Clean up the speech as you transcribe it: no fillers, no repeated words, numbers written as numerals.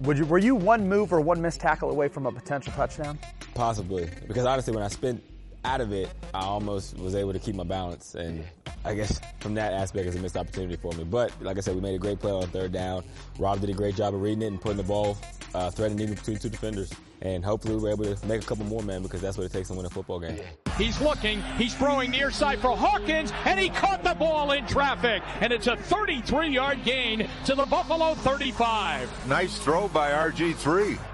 Were you one move or one missed tackle away from a potential touchdown? Possibly, because honestly, when I spent out of it, I almost was able to keep my balance, and I guess from that aspect, it's a missed opportunity for me. But like I said, we made a great play on third down. Rob did a great job of reading it and putting the ball threatening between two defenders. And hopefully we were able to make a couple more, man, because that's what it takes to win a football game. He's looking, he's throwing near side for Hawkins, and he caught the ball in traffic. And it's a 33-yard gain to the Buffalo 35. Nice throw by RG3.